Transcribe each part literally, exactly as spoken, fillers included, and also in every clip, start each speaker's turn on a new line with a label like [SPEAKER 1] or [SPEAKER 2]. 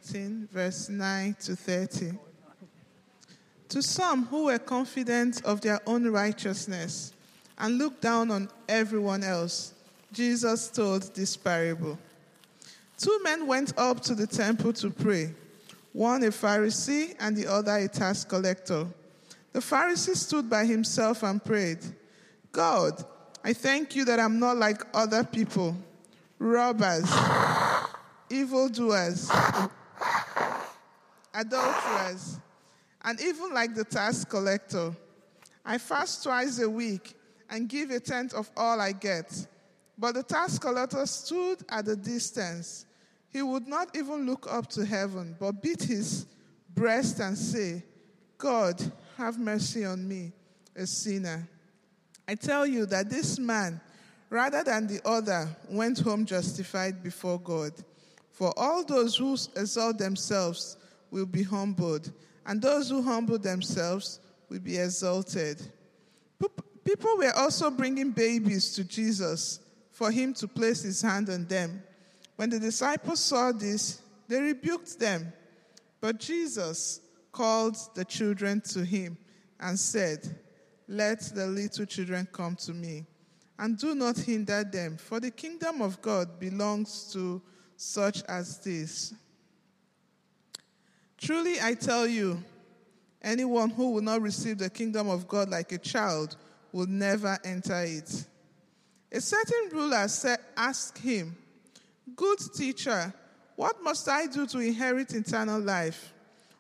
[SPEAKER 1] eighteen, verse nine to thirty. To some who were confident of their own righteousness and looked down on everyone else, Jesus told this parable. Two men went up to the temple to pray, one a Pharisee and the other a tax collector. The Pharisee stood by himself and prayed, God, I thank you that I'm not like other people, robbers, evildoers, adulterers, and even like the tax collector. I fast twice a week and give a tenth of all I get. But the tax collector stood at a distance. He would not even look up to heaven, but beat his breast and say, God, have mercy on me, a sinner. I tell you that this man, rather than the other, went home justified before God. For all those who exalt themselves will be humbled, and those who humble themselves will be exalted. People were also bringing babies to Jesus for him to place his hand on them. When the disciples saw this, they rebuked them. But Jesus called the children to him and said, let the little children come to me, and do not hinder them, for the kingdom of God belongs to such as this. Truly I tell you, anyone who will not receive the kingdom of God like a child will never enter it. A certain ruler said, asked him, good teacher, what must I do to inherit eternal life?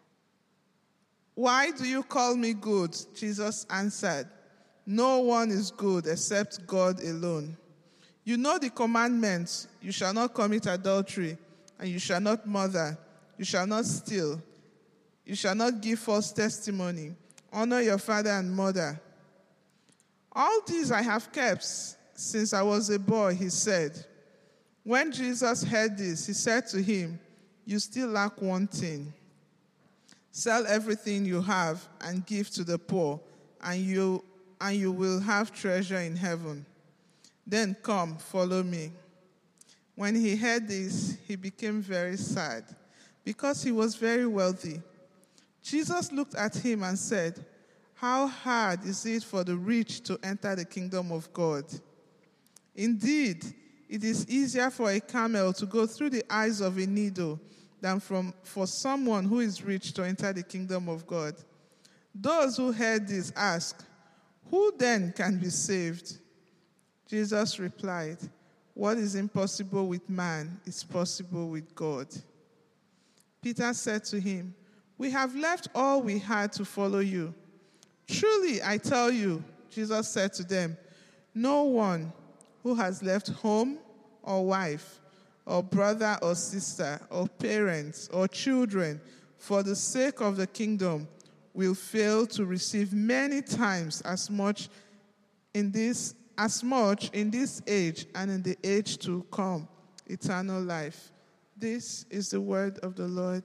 [SPEAKER 1] Why do you call me good? Jesus answered, no one is good except God alone. You know the commandments, you shall not commit adultery, and you shall not murder, you shall not steal, you shall not give false testimony, honor your father and mother. All these I have kept since I was a boy, he said. When Jesus heard this, he said to him, you still lack one thing. Sell everything you have and give to the poor, and you, and you will have treasure in heaven. Then come, follow me. When he heard this, he became very sad, because he was very wealthy. Jesus looked at him and said, how hard is it for the rich to enter the kingdom of God? Indeed, it is easier for a camel to go through the eyes of a needle than from, for someone who is rich to enter the kingdom of God. Those who heard this asked, who then can be saved? Jesus replied, what is impossible with man is possible with God. Peter said to him, we have left all we had to follow you. Truly, I tell you, Jesus said to them, no one who has left home or wife or brother or sister or parents or children for the sake of the kingdom will fail to receive many times as much in this as much in this age and in the age to come, eternal life. This is the word of the Lord.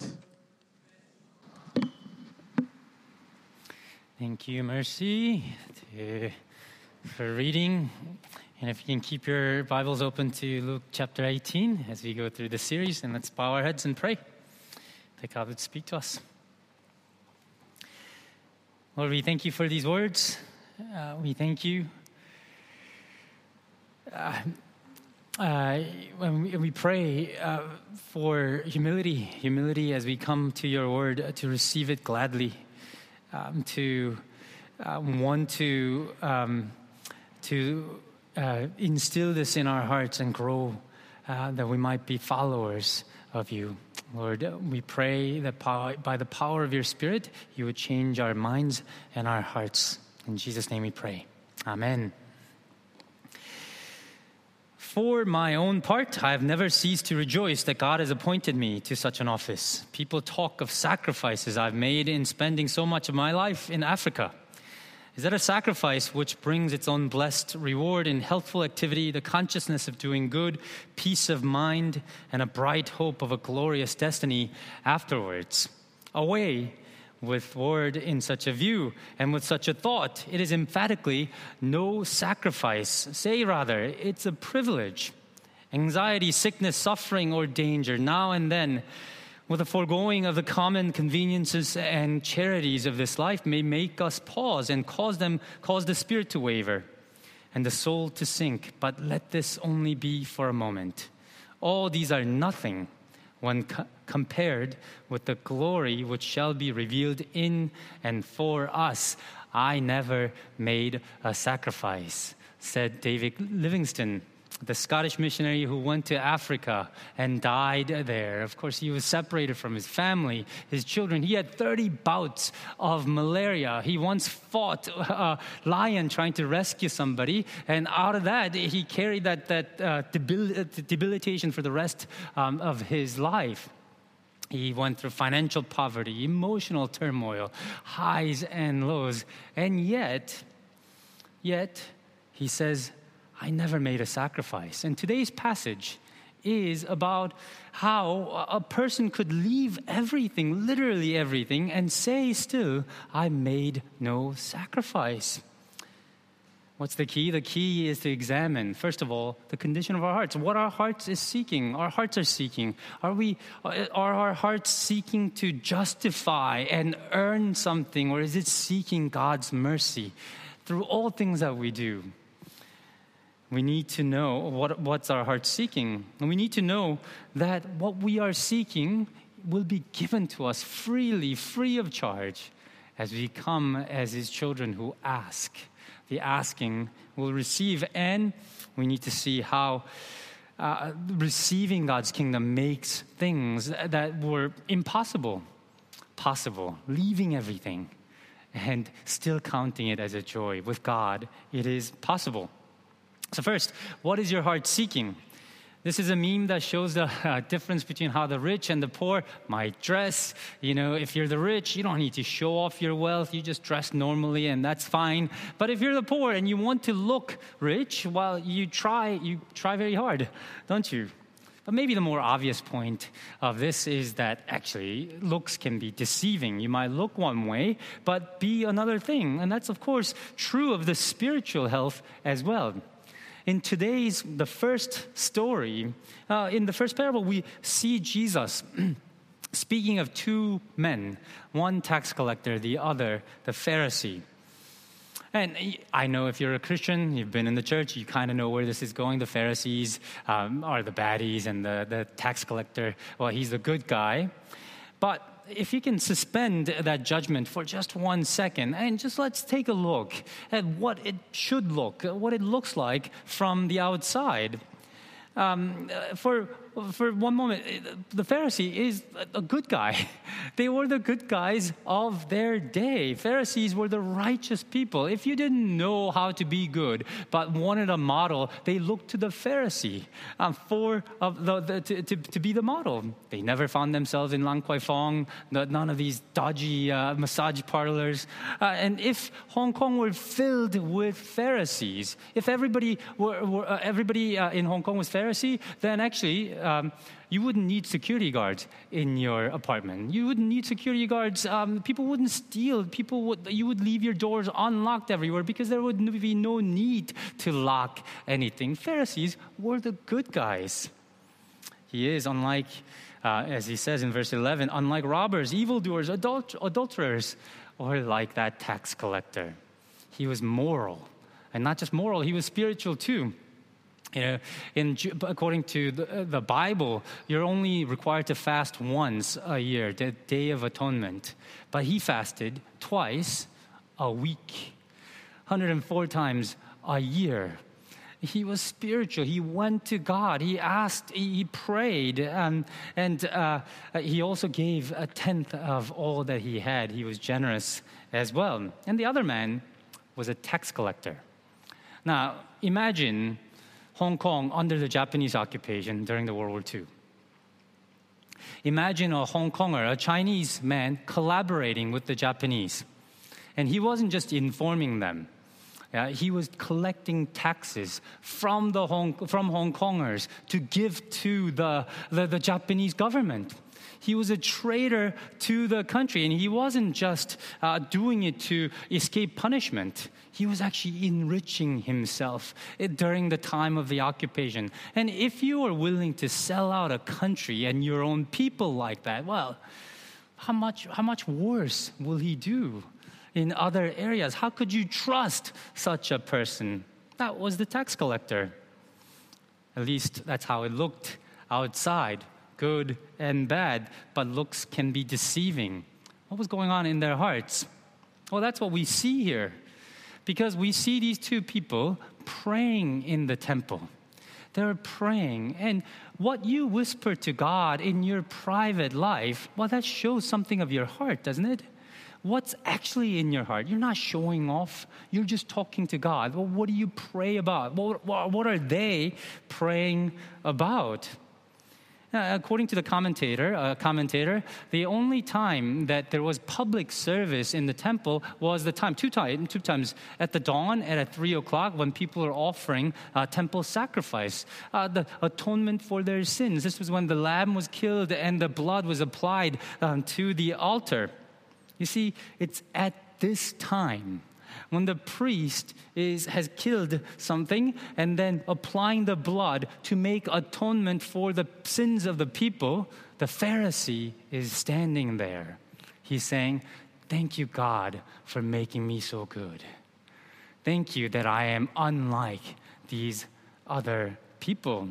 [SPEAKER 2] Thank you, Mercy, to, for reading. And if you can keep your Bibles open to Luke chapter eighteen as we go through the series, and let's bow our heads and pray that God would speak to us. Lord, we thank you for these words. Uh, we thank you. Uh, uh, when we, we pray uh, for humility, humility as we come to your word, uh, to receive it gladly, um, to um, want to um, to uh, instill this in our hearts and grow, uh, that we might be followers of you. Lord, we pray that by the power of your Spirit, you would change our minds and our hearts. In Jesus' name we pray. Amen. For my own part, I have never ceased to rejoice that God has appointed me to such an office. People talk of sacrifices I've made in spending so much of my life in Africa. Is that a sacrifice which brings its own blessed reward in healthful activity, the consciousness of doing good, peace of mind, and a bright hope of a glorious destiny afterwards? Away with word in such a view and with such a thought. It is emphatically no sacrifice. Say rather, it's a privilege. Anxiety, sickness, suffering, or danger, now and then, Well, the foregoing of the common conveniences and charities of this life may make us pause and cause them, cause the spirit to waver and the soul to sink. But let this only be for a moment. All these are nothing when co- compared with the glory which shall be revealed in and for us. I never made a sacrifice, said David Livingstone, the Scottish missionary who went to Africa and died there. Of course, he was separated from his family, his children. He had thirty bouts of malaria. He once fought a lion trying to rescue somebody, and out of that, he carried that, that uh, debil- debilitation for the rest um, of his life. He went through financial poverty, emotional turmoil, highs and lows, and yet, yet, he says, I never made a sacrifice. And today's passage is about how a person could leave everything, literally everything, and say still, I made no sacrifice. What's the key? The key is to examine, first of all, the condition of our hearts. What our hearts is seeking, our hearts are seeking. Are we? Are our hearts seeking to justify and earn something, or is it seeking God's mercy through all things that we do? We need to know what, what's our heart seeking. And we need to know that what we are seeking will be given to us freely, free of charge, as we come as His children who ask. The asking will receive, and we need to see how uh, receiving God's kingdom makes things that were impossible possible, leaving everything and still counting it as a joy. With God, it is possible. So first, what is your heart seeking? This is a meme that shows the uh, difference between how the rich and the poor might dress. You know, if you're the rich, you don't need to show off your wealth. You just dress normally, and that's fine. But if you're the poor and you want to look rich, well, you try, you try very hard, don't you? But maybe the more obvious point of this is that actually looks can be deceiving. You might look one way, but be another thing. And that's, of course, true of the spiritual health as well. In today's, the first story, uh, in the first parable, we see Jesus speaking of two men, one tax collector, the other the Pharisee. And I know if you're a Christian, you've been in the church, you kind of know where this is going. The Pharisees um, are the baddies, and the, the tax collector, well, he's the good guy. But if you can suspend that judgment for just one second and just let's take a look at what it should look, what it looks like from the outside. Um, for for one moment, the Pharisee is a good guy. They were the good guys of their day. Pharisees were the righteous people. If you didn't know how to be good but wanted a model, they looked to the Pharisee um, for uh, the, the, to, to, to be the model. They never found themselves in Lang Kwai Fong, none of these dodgy uh, massage parlors. Uh, and if Hong Kong were filled with Pharisees, if everybody were, were uh, everybody uh, in Hong Kong was Pharisee, then actually Um, you wouldn't need security guards in your apartment. You wouldn't need security guards. Um, people wouldn't steal. People would. You would leave your doors unlocked everywhere because there would be no need to lock anything. Pharisees were the good guys. He is unlike, uh, as he says in verse eleven, unlike robbers, evildoers, adult- adulterers, or like that tax collector. He was moral, and not just moral. He was spiritual too. You know, in, according to the, the Bible, you're only required to fast once a year, the Day of Atonement. But he fasted twice a week, one hundred four times a year. He was spiritual. He went to God. He asked, he prayed, um, and uh, he also gave a tenth of all that he had. He was generous as well. And the other man was a tax collector. Now, imagine Hong Kong under the Japanese occupation during the World War Two. Imagine a Hong Konger, a Chinese man, collaborating with the Japanese. And he wasn't just informing them. Yeah, he was collecting taxes from the Hong, from Hong Kongers to give to the, the, the Japanese government. He was a traitor to the country, and he wasn't just uh, doing it to escape punishment. He was actually enriching himself during the time of the occupation. And if you are willing to sell out a country and your own people like that, well, how much, how much worse will he do in other areas? How could you trust such a person? That was the tax collector. At least that's how it looked outside, good and bad, but looks can be deceiving. What was going on in their hearts? Well, that's what we see here, because we see these two people praying in the temple. They're praying, and what you whisper to God in your private life, well, that shows something of your heart, doesn't it? What's actually in your heart? You're not showing off. You're just talking to God. Well, what do you pray about? What, what are they praying about? Uh, according to the commentator, uh, commentator, the only time that there was public service in the temple was the time, two, time, two times, at the dawn and at three o'clock when people are offering uh, temple sacrifice, uh, the atonement for their sins. This was when the lamb was killed and the blood was applied um, to the altar. You see, it's at this time when the priest is, has killed something and then applying the blood to make atonement for the sins of the people, the Pharisee is standing there. He's saying, thank you, God, for making me so good. Thank you that I am unlike these other people.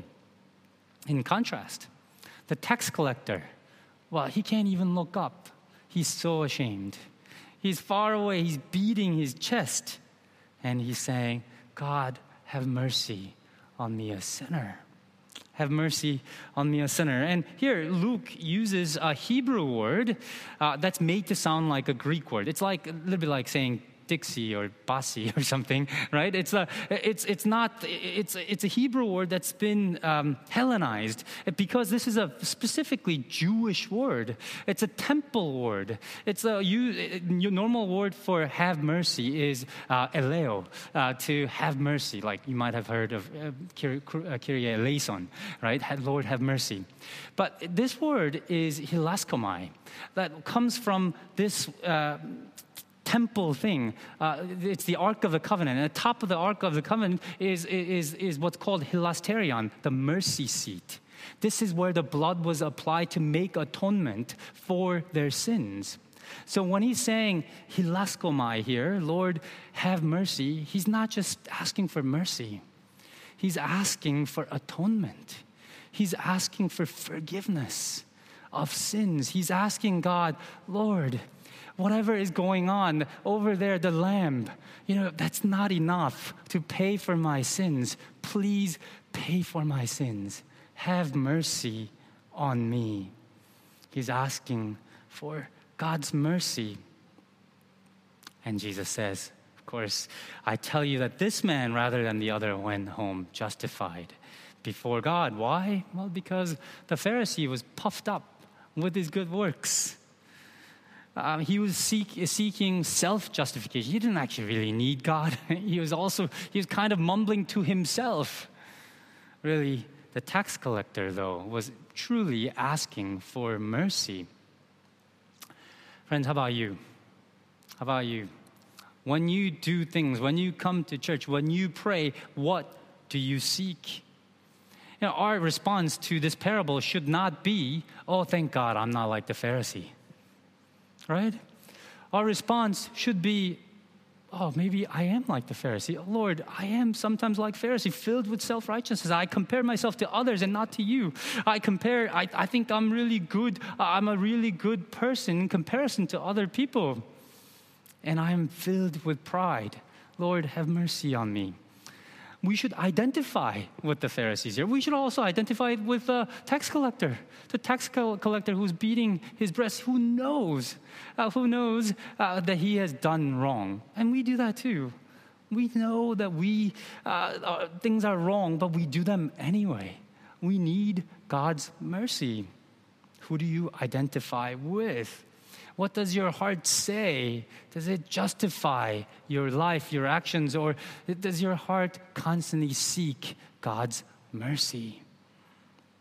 [SPEAKER 2] In contrast, the tax collector, well, he can't even look up. He's so ashamed. He's far away. He's beating his chest. And he's saying, God, have mercy on me, a sinner. Have mercy on me, a sinner. And here, Luke uses a Hebrew word uh, that's made to sound like a Greek word. It's like a little bit like saying Dixie or Basi or something, right? It's a, it's it's not, it's it's a Hebrew word that's been um, Hellenized because this is a specifically Jewish word. It's a temple word. It's a you, your normal word for have mercy is uh, eleo, uh, to have mercy. Like you might have heard of uh, Kyrie eleison, right? Lord, have mercy. But this word is hilaskomai, that comes from this. Uh, temple thing. Uh, it's the Ark of the Covenant. And at the top of the Ark of the Covenant is, is, is what's called hilasterion, the mercy seat. This is where the blood was applied to make atonement for their sins. So when he's saying hilaskomai here, Lord, have mercy, he's not just asking for mercy. He's asking for atonement. He's asking for forgiveness of sins. He's asking God, Lord, whatever is going on over there, the lamb, you know, that's not enough to pay for my sins. Please pay for my sins. Have mercy on me. He's asking for God's mercy. And Jesus says, of course, I tell you that this man rather than the other went home justified before God. Why? Well, because the Pharisee was puffed up with his good works. Um, he was seek, seeking self-justification. He didn't actually really need God. He was also, he was kind of mumbling to himself. Really, the tax collector, though, was truly asking for mercy. Friends, how about you? How about you? When you do things, when you come to church, when you pray, what do you seek? You know, our response to this parable should not be, oh, thank God I'm not like the Pharisee. Right? Our response should be, oh, maybe I am like the Pharisee. Oh, Lord, I am sometimes like Pharisee, filled with self-righteousness. I compare myself to others and not to you. I compare, I, I think I'm really good. I'm a really good person in comparison to other people. And I am filled with pride. Lord, have mercy on me. We should identify with the Pharisees here. We should also identify with the tax collector, the tax collector who's beating his breast, who knows, uh, who knows uh, that he has done wrong. And we do that too. We know that we uh, uh, things are wrong, but we do them anyway. We need God's mercy. Who do you identify with? What does your heart say? Does it justify your life, your actions, or does your heart constantly seek God's mercy?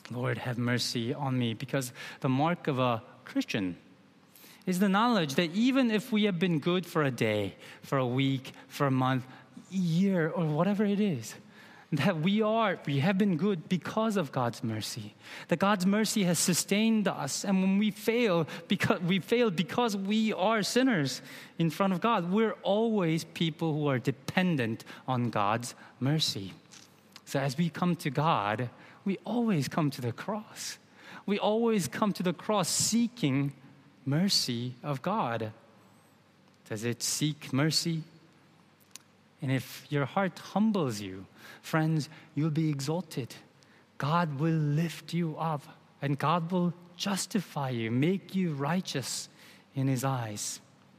[SPEAKER 2] Lord, have mercy on me. Because the mark of a Christian is the knowledge that even if we have been good for a day, for a week, for a month, year, or whatever it is, that we are, we have been good because of God's mercy. That God's mercy has sustained us. And when we fail, because we fail because we are sinners in front of God, we're always people who are dependent on God's mercy. So as we come to God, we always come to the cross. We always come to the cross seeking mercy of God. Does it seek mercy? And if your heart humbles you, friends, you'll be exalted. God will lift you up, and God will justify you, make you righteous in His eyes.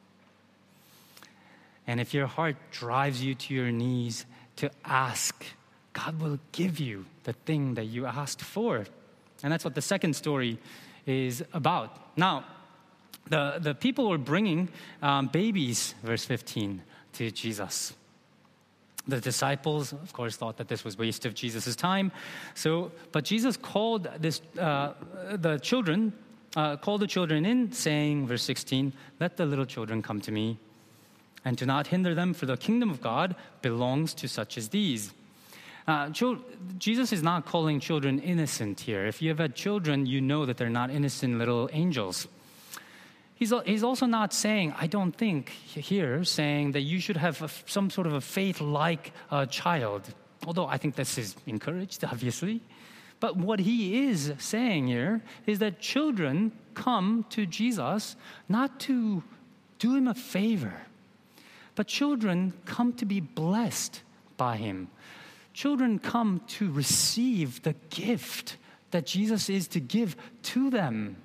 [SPEAKER 2] And if your heart drives you to your knees to ask, God will give you the thing that you asked for. And that's what the second story is about. Now, the, the people were bringing um, babies, verse fifteen, to Jesus. The disciples, of course, thought that this was waste of Jesus' time. So, but Jesus called this uh, the children, uh, called the children in, saying, verse sixteen, "Let the little children come to me, and do not hinder them, for the kingdom of God belongs to such as these." Uh, chil- Jesus is not calling children innocent here. If you have had children, you know that they're not innocent little angels. He's, he's also not saying, I don't think here, saying that you should have a, some sort of a faith like a child. Although I think this is encouraged, obviously. But what he is saying here is that children come to Jesus not to do him a favor, but children come to be blessed by him. Children come to receive the gift that Jesus is to give to them.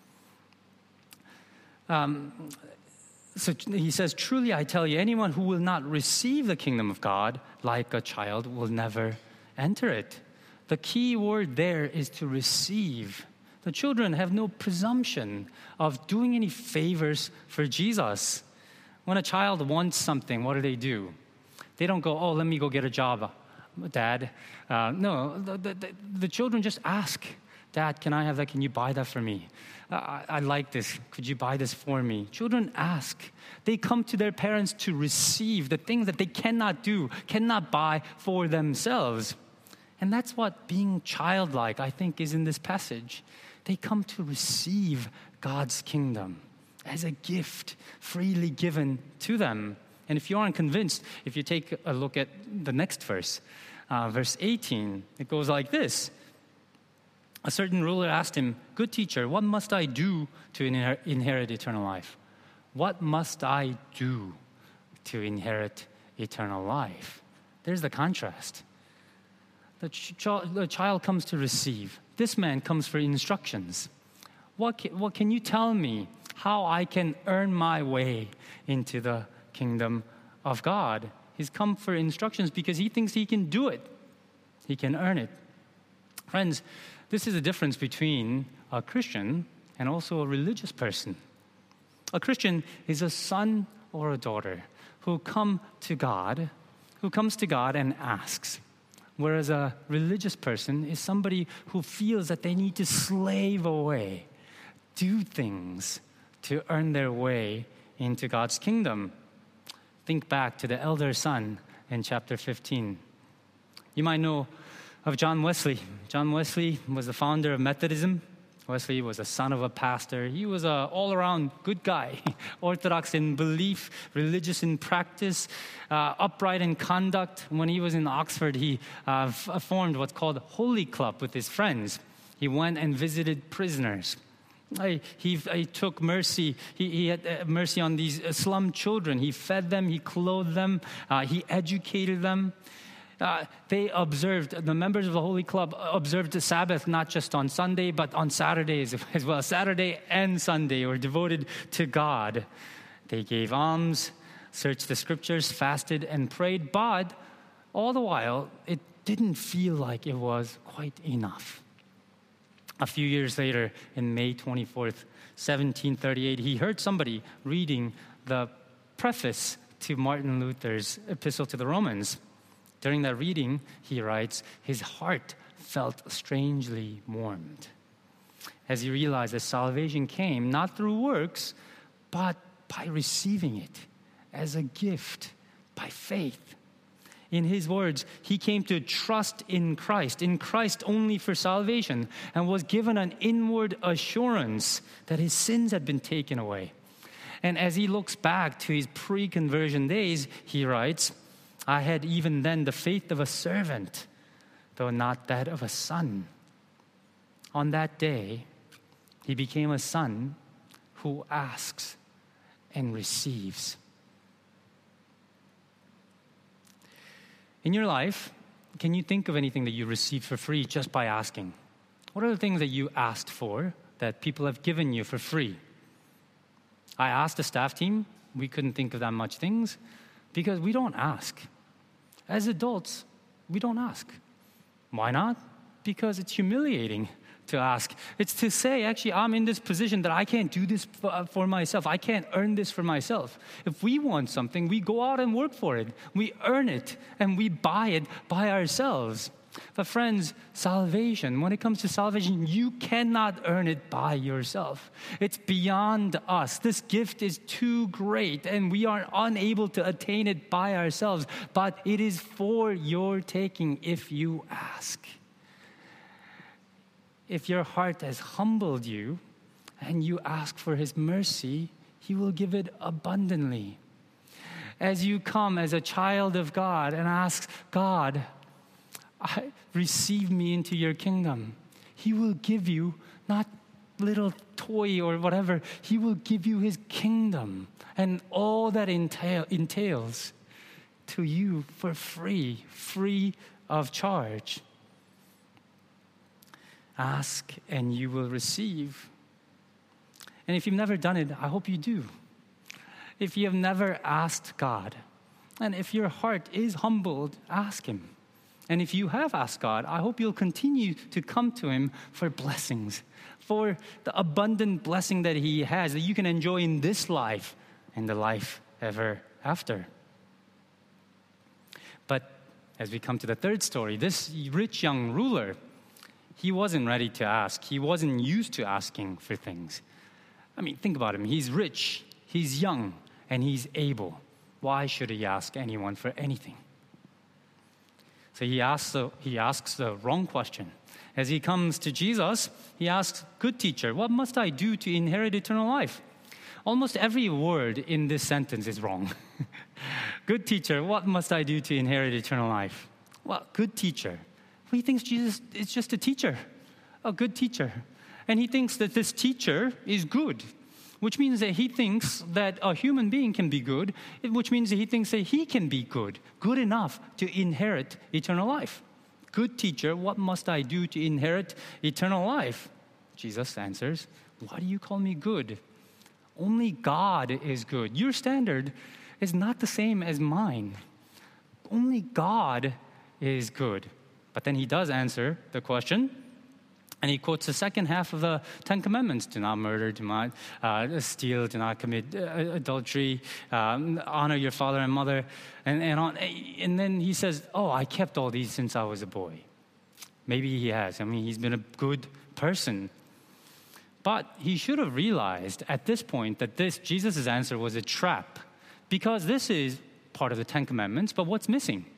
[SPEAKER 2] Um, so he says, "Truly I tell you, anyone who will not receive the kingdom of God like a child will never enter it." The key word there is to receive. The children have no presumption of doing any favors for Jesus. When a child wants something, what do they do? They don't go, "Oh, let me go get a job, Dad." Uh, no, the, the, the children just ask, "Dad, can I have that? Can you buy that for me? I, I like this. Could you buy this for me?" Children ask. They come to their parents to receive the things that they cannot do, cannot buy for themselves. And that's what being childlike, I think, is in this passage. They come to receive God's kingdom as a gift freely given to them. And if you aren't convinced, if you take a look at the next verse, uh, verse eighteen, it goes like this. A certain ruler asked him, "Good teacher, what must I do to inher- inherit eternal life?" What must I do to inherit eternal life? There's the contrast. The, ch- the child comes to receive. This man comes for instructions. What can, what can you tell me how I can earn my way into the kingdom of God? He's come for instructions because he thinks he can do it. He can earn it. Friends, this is the difference between a Christian and also a religious person. A Christian is a son or a daughter who come to God, who comes to God and asks. Whereas a religious person is somebody who feels that they need to slave away, do things to earn their way into God's kingdom. Think back to the elder son in chapter fifteen. You might know of John Wesley. John Wesley was the founder of Methodism. Wesley was a son of a pastor. He was an all-around good guy, orthodox in belief, religious in practice, uh, upright in conduct. When he was in Oxford, he uh, f- formed what's called Holy Club with his friends. He went and visited prisoners. He, he, he took mercy. He, he had uh, mercy on these uh, slum children. He fed them. He clothed them. Uh, he educated them. Uh, they observed, the members of the Holy Club observed the Sabbath not just on Sunday, but on Saturdays as well. Saturday and Sunday were devoted to God. They gave alms, searched the scriptures, fasted and prayed, but all the while, it didn't feel like it was quite enough. A few years later, in May twenty-fourth, seventeen thirty-eight, he heard somebody reading the preface to Martin Luther's Epistle to the Romans. During that reading, he writes, his heart felt strangely warmed as he realized that salvation came not through works, but by receiving it as a gift by faith. In his words, he came to trust in Christ, in Christ only for salvation, and was given an inward assurance that his sins had been taken away. And as he looks back to his pre-conversion days, he writes, I had even then the faith of a servant, though not that of a son. On that day, he became a son who asks and receives. In your life, can you think of anything that you received for free just by asking? What are the things that you asked for that people have given you for free? I asked the staff team. We couldn't think of that much things because we don't ask. As adults, we don't ask. Why not? Because it's humiliating to ask. It's to say, actually, I'm in this position that I can't do this for myself. I can't earn this for myself. If we want something, we go out and work for it. We earn it, and we buy it by ourselves. But friends, salvation, when it comes to salvation, you cannot earn it by yourself. It's beyond us. This gift is too great, and we are unable to attain it by ourselves. But it is for your taking if you ask. If your heart has humbled you and you ask for his mercy, he will give it abundantly. As you come as a child of God and ask, God, I, receive me into your kingdom, he will give you not little toy or whatever. He will give you his kingdom and all that entail, entails to you for free, free of charge. Ask and you will receive. And if you've never done it, I hope you do. If you have never asked God, and if your heart is humbled, ask him. And if you have asked God, I hope you'll continue to come to him for blessings, for the abundant blessing that he has, that you can enjoy in this life and the life ever after. But as we come to the third story, this rich young ruler, he wasn't ready to ask. He wasn't used to asking for things. I mean, think about him. He's rich, he's young, and he's able. Why should he ask anyone for anything? So he asks the, he asks the wrong question. As he comes to Jesus, he asks, "Good teacher, what must I do to inherit eternal life?" Almost every word in this sentence is wrong. Good teacher, what must I do to inherit eternal life? Well, good teacher. He thinks Jesus is just a teacher, a good teacher. And he thinks that this teacher is good, which means that he thinks that a human being can be good, which means that he thinks that he can be good, good enough to inherit eternal life. Good teacher, what must I do to inherit eternal life? Jesus answers, why do you call me good? Only God is good. Your standard is not the same as mine. Only God is good. But then he does answer the question, and he quotes the second half of the Ten Commandments. Do not murder, do not uh, steal, do not commit uh, adultery, um, honor your father and mother. And, and, on, and then he says, oh, I kept all these since I was a boy. Maybe he has. I mean, he's been a good person. But he should have realized at this point that this Jesus' answer was a trap, because this is part of the Ten Commandments, but what's missing?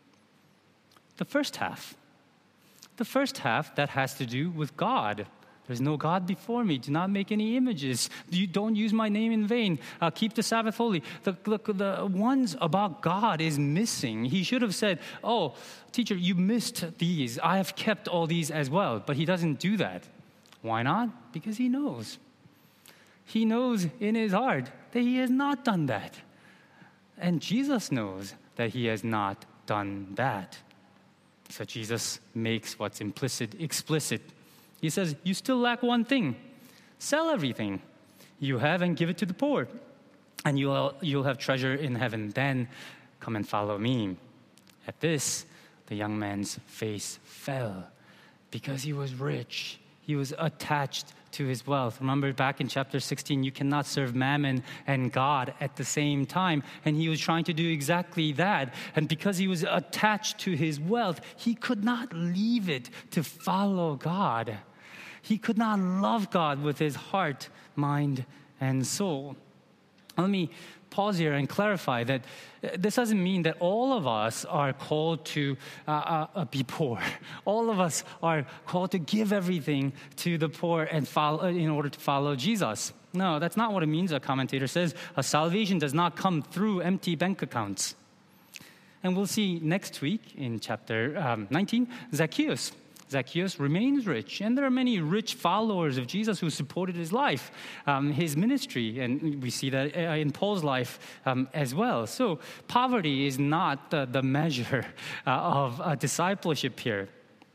[SPEAKER 2] The first half. The first half that has to do with God. There's no God before me. Do not make any images. You don't use my name in vain. Uh, keep the Sabbath holy. The, the, the ones about God is missing. He should have said, oh, teacher, you missed these. I have kept all these as well. But he doesn't do that. Why not? Because he knows. He knows in his heart that he has not done that. And Jesus knows that he has not done that. So Jesus makes what's implicit explicit. He says, you still lack one thing. Sell everything you have and give it to the poor, and you'll, you'll have treasure in heaven. Then come and follow me. At this, the young man's face fell because he was rich. He was attached to his wealth. Remember back in chapter sixteen, you cannot serve mammon and God at the same time. And he was trying to do exactly that. And because he was attached to his wealth, he could not leave it to follow God. He could not love God with his heart, mind, and soul. Let me pause here and clarify that this doesn't mean that all of us are called to uh, uh, be poor. All of us are called to give everything to the poor and follow in order to follow Jesus. No, that's not what it means, a commentator says. A salvation does not come through empty bank accounts. And we'll see next week in chapter um, nineteen, Zacchaeus. Zacchaeus remains rich, and there are many rich followers of Jesus who supported his life, um, his ministry, and we see that in Paul's life um, as well. So poverty is not the, the measure uh, of uh, discipleship here.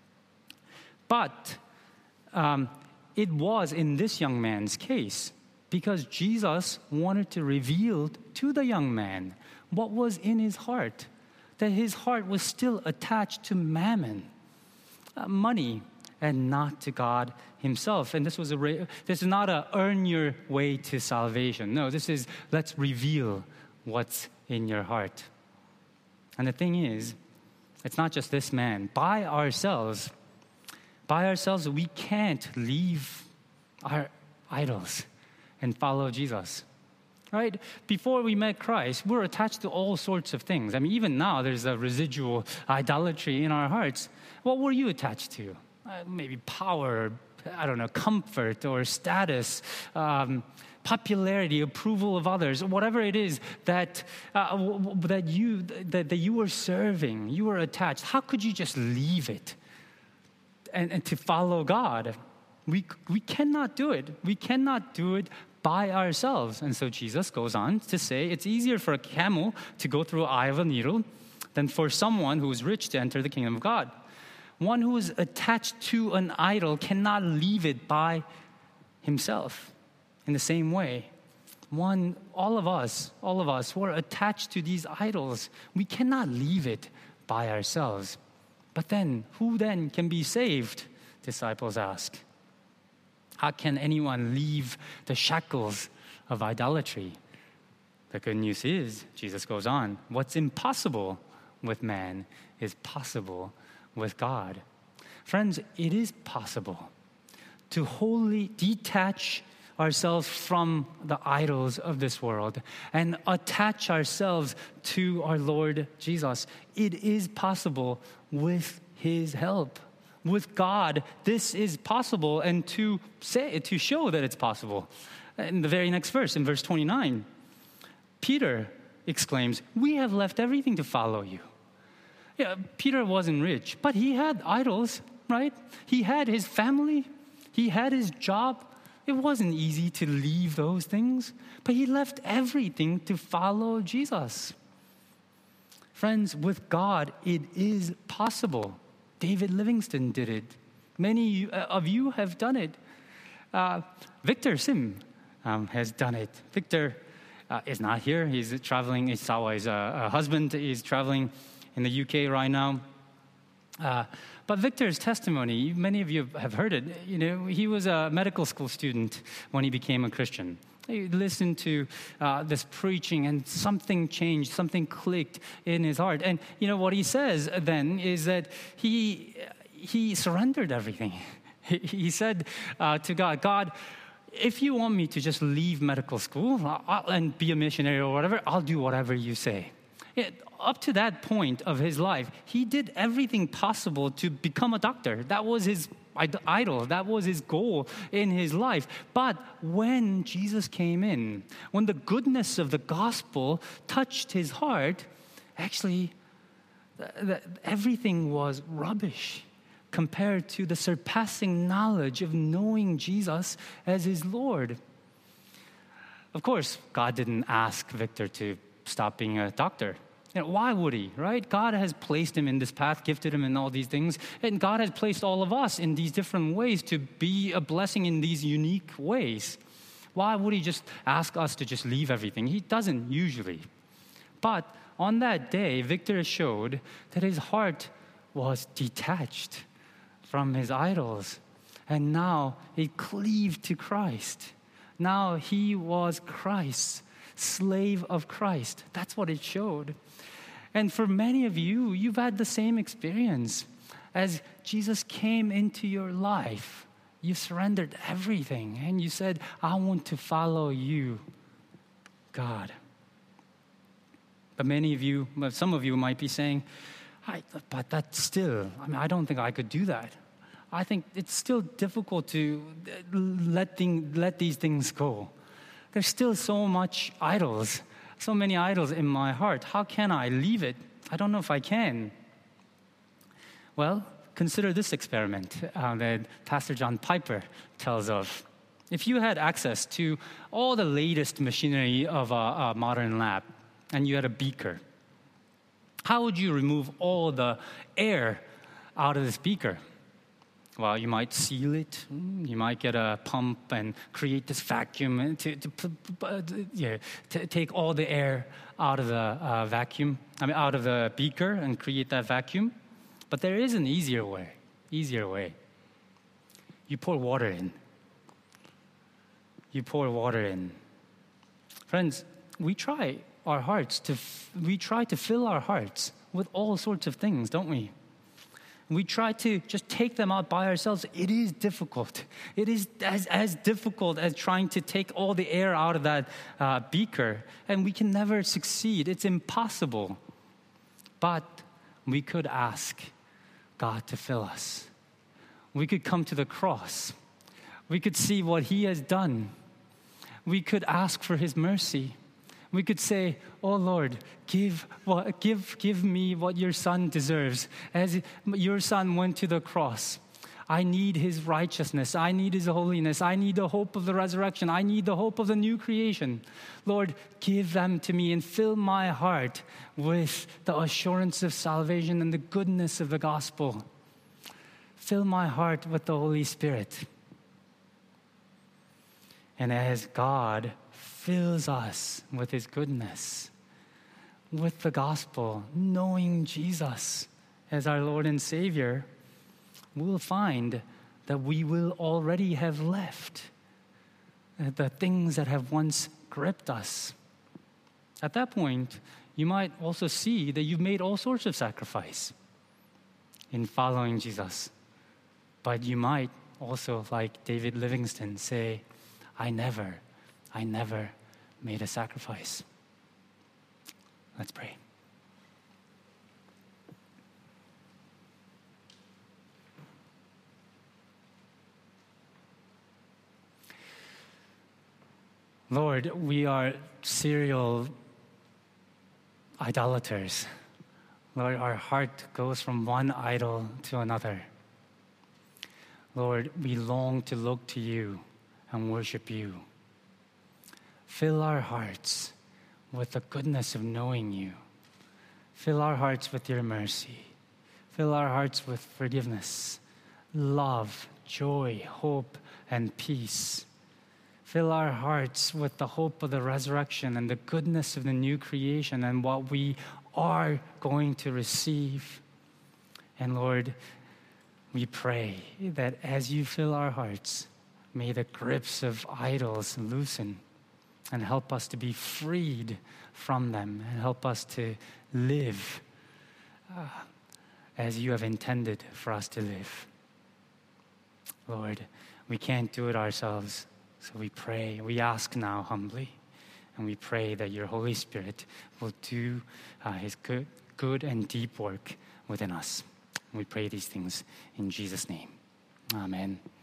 [SPEAKER 2] But um, it was in this young man's case, because Jesus wanted to reveal to the young man what was in his heart, that his heart was still attached to mammon, uh, money, and not to God himself. And this was a re- this is not a earn your way to salvation. No, this is let's reveal what's in your heart. And the thing is, it's not just this man. By ourselves, by ourselves, we can't leave our idols and follow Jesus. Right? Before we met Christ, we're attached to all sorts of things. I mean, even now, there's a residual idolatry in our hearts. What were you attached to? Uh, maybe power, I don't know, comfort or status, um, popularity, approval of others, whatever it is that uh, w- w- that you that, that you were serving, you were attached. How could you just leave it and, and to follow God? We we cannot do it. We cannot do it by ourselves. And so Jesus goes on to say it's easier for a camel to go through the eye of a needle than for someone who is rich to enter the kingdom of God. One who is attached to an idol cannot leave it by himself. In the same way, one, all of us, all of us who are attached to these idols, we cannot leave it by ourselves. But then, who then can be saved? Disciples ask. How can anyone leave the shackles of idolatry? The good news is, Jesus goes on, what's impossible with man is possible with God. Friends, it is possible to wholly detach ourselves from the idols of this world and attach ourselves to our Lord Jesus. It is possible with his help. With God, this is possible, and to say to show that it's possible. In the very next verse, in verse twenty-nine, Peter exclaims, "We have left everything to follow you." Yeah, Peter wasn't rich, but he had idols, right? He had his family, he had his job. It wasn't easy to leave those things, but he left everything to follow Jesus. Friends, with God, it is possible. David Livingston did it. Many of you have done it. Uh, Victor Sim um, has done it. Victor uh, is not here. He's traveling. Isawa's uh, husband is traveling in the U K right now. Uh, but Victor's testimony, many of you have heard it. You know, he was a medical school student when he became a Christian. He listened to uh, this preaching, and something changed, something clicked in his heart. And you know what he says then is that he he surrendered everything. He, he said uh, to God, God, if you want me to just leave medical school I'll, and be a missionary or whatever, I'll do whatever you say. It, up to that point of his life, he did everything possible to become a doctor. That was his idol. That was his goal in his life. But when Jesus came in, when the goodness of the gospel touched his heart, actually, th- th- everything was rubbish compared to the surpassing knowledge of knowing Jesus as his Lord. Of course, God didn't ask Victor to stop being a doctor. You know, why would he, right? God has placed him in this path, gifted him in all these things, and God has placed all of us in these different ways to be a blessing in these unique ways. Why would he just ask us to just leave everything? He doesn't usually. But on that day, Victor showed that his heart was detached from his idols. And now it cleaved to Christ. Now he was Christ, slave of Christ. That's what it showed. And for many of you, you've had the same experience. As Jesus came into your life, you surrendered everything and you said, I want to follow you, God. But many of you, some of you might be saying, I, but that's still, I mean, I don't think I could do that. I think it's still difficult to let, thing, let these things go. There's still so much idols, so many idols in my heart. How can I leave it? I don't know if I can. Well, consider this experiment uh, that Pastor John Piper tells of. If you had access to all the latest machinery of a, a modern lab, and you had a beaker, how would you remove all the air out of this beaker? Well, you might seal it. You might get a pump and create this vacuum to, to, yeah, to take all the air out of the uh, vacuum, I mean, out of the beaker and create that vacuum. But there is an easier way, easier way. You pour water in. You pour water in. Friends, we try our hearts to, f- we try to fill our hearts with all sorts of things, don't we? We try to just take them out by ourselves. It is difficult. It is as, as difficult as trying to take all the air out of that uh, beaker, and we can never succeed. It's impossible. But we could ask God to fill us. We could come to the cross. We could see what he has done. We could ask for his mercy. We could say, oh Lord, give, what, give, give me what your son deserves. As your son went to the cross, I need his righteousness. I need his holiness. I need the hope of the resurrection. I need the hope of the new creation. Lord, give them to me and fill my heart with the assurance of salvation and the goodness of the gospel. Fill my heart with the Holy Spirit. And as God fills us with his goodness, with the gospel, knowing Jesus as our Lord and Savior, we'll find that we will already have left the things that have once gripped us. At that point, you might also see that you've made all sorts of sacrifice in following Jesus. But you might also, like David Livingston, say, I never, I never made a sacrifice. Let's pray. Lord, we are serial idolaters. Lord, our heart goes from one idol to another. Lord, we long to look to you and worship you. Fill our hearts with the goodness of knowing you. Fill our hearts with your mercy. Fill our hearts with forgiveness, love, joy, hope, and peace. Fill our hearts with the hope of the resurrection and the goodness of the new creation and what we are going to receive. And Lord, we pray that as you fill our hearts, may the grips of idols loosen and help us to be freed from them and help us to live uh, as you have intended for us to live. Lord, we can't do it ourselves, so we pray, we ask now humbly, and we pray that your Holy Spirit will do uh, his good, good and deep work within us. We pray these things in Jesus' name. Amen.